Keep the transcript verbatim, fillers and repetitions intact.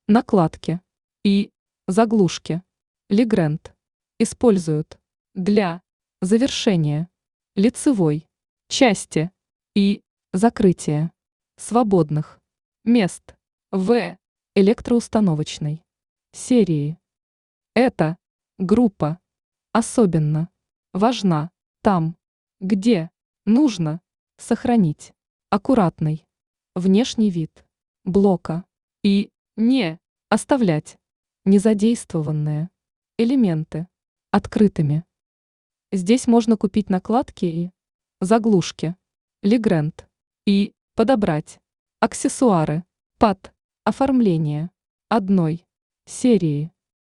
накладки и заглушки. Легренд используют для завершения лицевой части и закрытия свободных мест в электроустановочной серии. Эта группа особенно важна там, где нужно сохранить аккуратный внешний вид блока и не оставлять незадействованные элементы открытыми. Здесь можно купить накладки и заглушки Легренд и подобрать аксессуары под оформление одной серии.